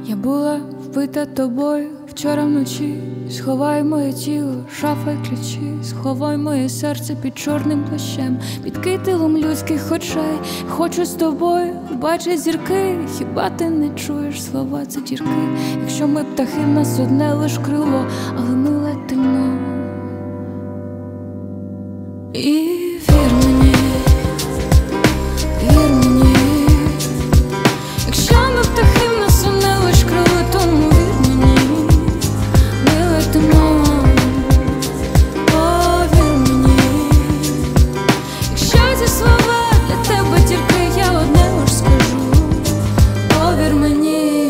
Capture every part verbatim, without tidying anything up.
Я була вбита тобою вчора вночі. Сховай моє тіло, шафа й ключі. Сховай моє серце під чорним плащем, під кителом людських очей. Хочу з тобою бачити зірки. Хіба ти не чуєш слова, це дірки? Якщо ми птахи, в нас одне лиш крило, але ми летимо. І вір мені, вір мені. Якщо ми птахи, в нас одне лиш крило, тому вір мені, ми летимо. Повір мені. Якщо ці слова для тебе тільки, я одне лиш скажу. Повір мені.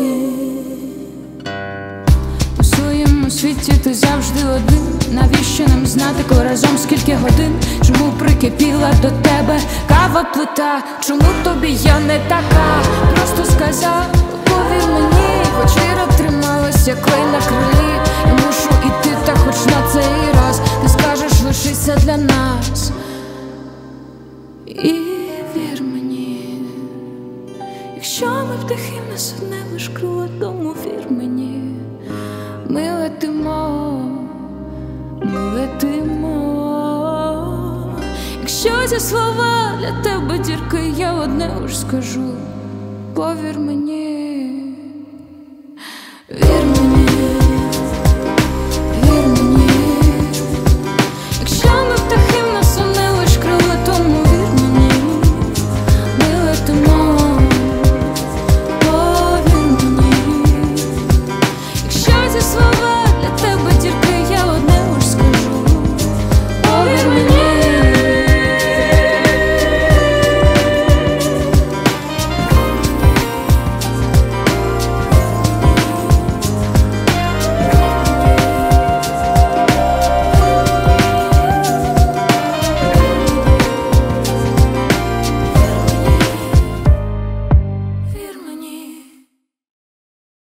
У своєму світі ти завжди один. Навіщо нам знати, коли разом скільки годин? Чому прикипіла до тебе кава плита? Чому тобі я не така? Просто сказав, повір мені. Хоч віра трималась, як клей на крилі. Я мушу іти, та хоч на цей раз ти скажеш, лишися для нас. І вір мені. Якщо ми птахи, в нас одне лиш крило, тому вір мені. Ми летимо, ми летимо. Якщо ці слова для тебе дірки, я одне лиш скажу. Повір мені, вір мені.